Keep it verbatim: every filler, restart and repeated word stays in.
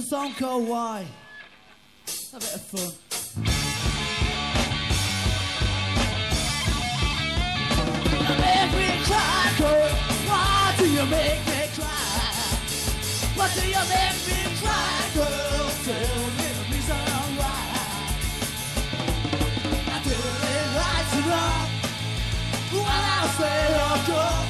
a song called Why. A bit of fun. You make me cry, girl. Why do you make me cry? Why do you make me cry, girl? Tell me the reason why. I do it right to wrong when I say you're good.